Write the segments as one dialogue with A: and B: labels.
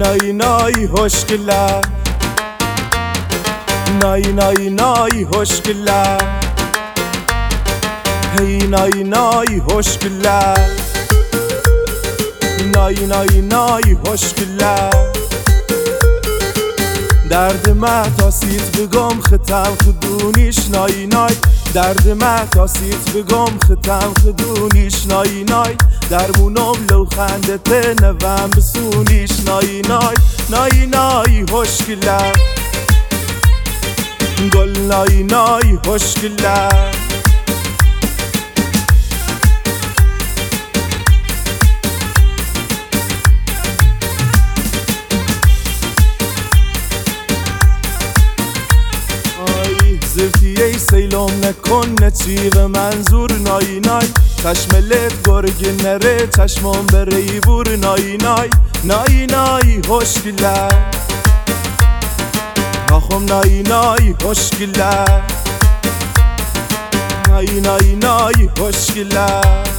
A: نای نای خوشگله نای نای نای خوشگله هی نای نای خوشگله نای نای نای خوشگله درد ما تاسیت بگم ختم خدونیش نای نای درد ما تاسیت بگم ختم خدونیش نای نای درمونم لو خندت نوام بسونیش نای نای نای نای خوشگله گل نای نای خوشگله زفتی ای سیلام نکن نچی و منظور نای نای چشملت گرگ نره چشمام بری بور نای نای نای نای خوشگله آخم نای نای خوشگله نای نای نای خوشگله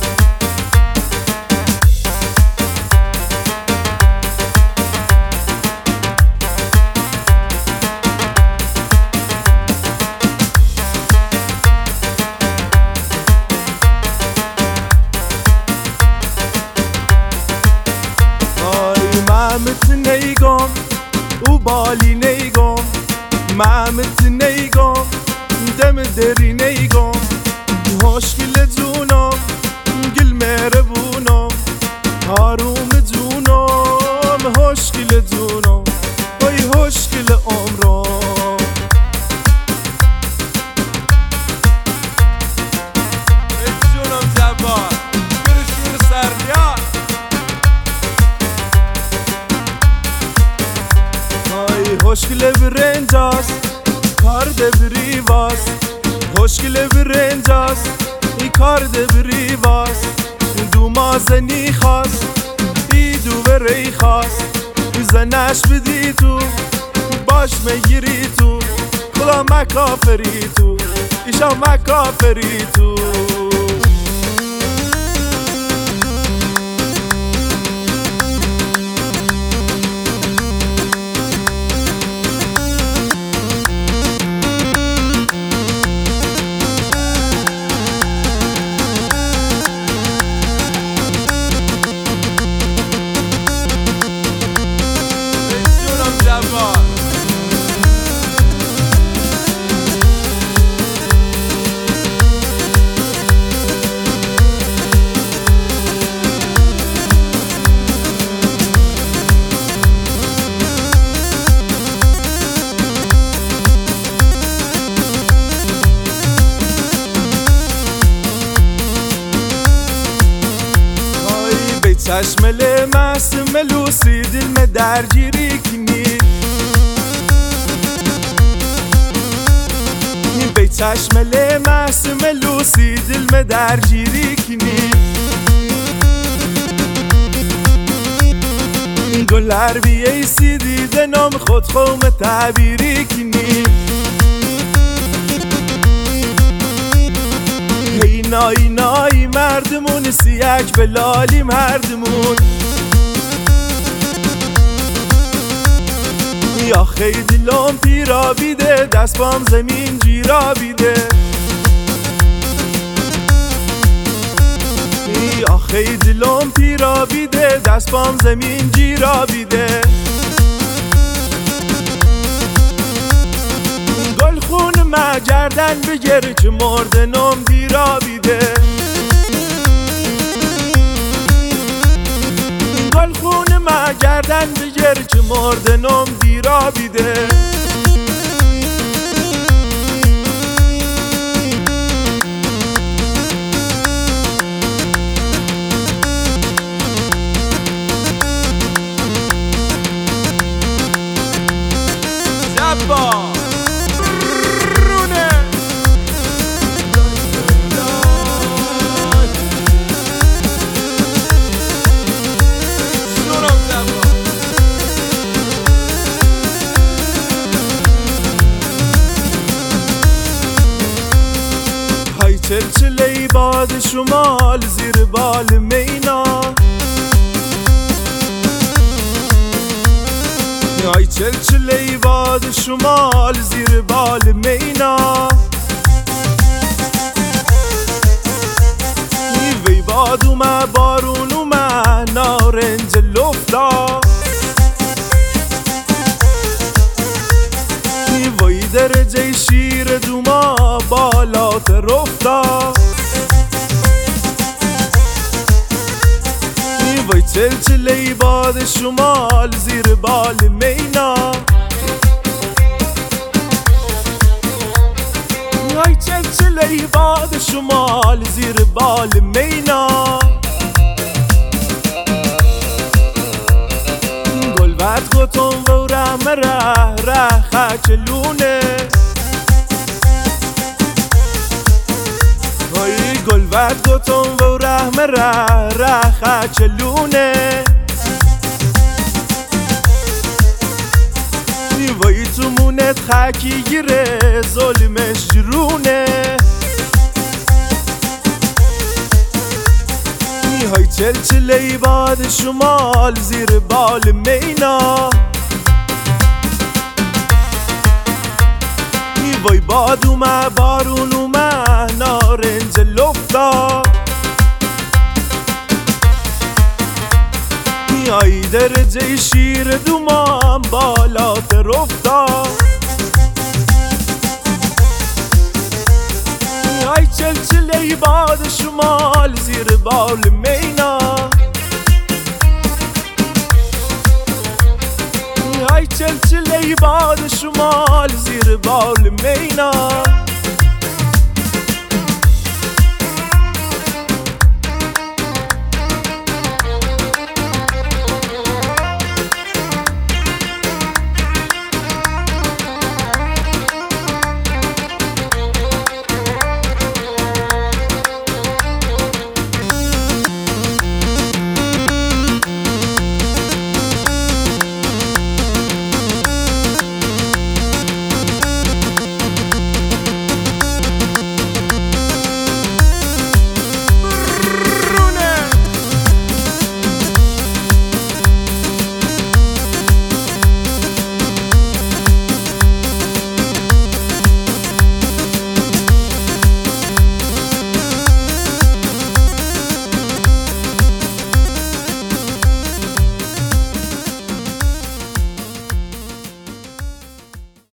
A: مامت نیگم او بالی نیگم مامت نیگم دم دری نیگم خوشگل جونم گل مهربونم آروم جونم خوشگل جونم وای خوشگل عمرم جونم جبار برشون سربیار خوشگل برنجاست کارده بریواز خوشگل برنجاست ای کارده بریواز دو مازنی خواست ای دو بری خواست زنش بدی تو باش میگیری تو خلا مکافری تو ایشا مکافری تو چشمل مست ملوسی دل me درگیری کنی بی چشمل مست ملوسی دل me درگیری کنی گلر بیای سی دیدنم خود خوم تعبیری کنی هی نای نای مردمون سیک بلالی مردمون یا خیلی دلم پیرا بیده دست بام زمین جیرا بیده یا خیلی دلم پیرا بیده دست بام زمین جیرا بیده گل خون ما گردن بگر چه مردنم دیرا بیده گل خون ما گردن بگر چه مردنم دیرا بیده زبا چلچله باد شمال زیر بال مینا چلچله باد شمال زیر بال مینا وی باد اومه بارون اومه نارنج لفتا وی درجه شیر دوما بالات رفتا وی چلچله باد شمال زیر بال مینا وی چلچله باد شمال زیر بال مینا گلبت گتم و رحم ره خچلونه وی گلبت گتم و رحم ره خچلونه وی تو مونت خکی گیره ظلمش جرونه های چلچله باد شمال زیر بال مینا وای باد اومه بارون اومه نارنج لفتا ای درجه شیر دومام بالات رفتا ای چلچله باد شمال زیر بال مینا ای چلچله باد شمال زیر بال مینا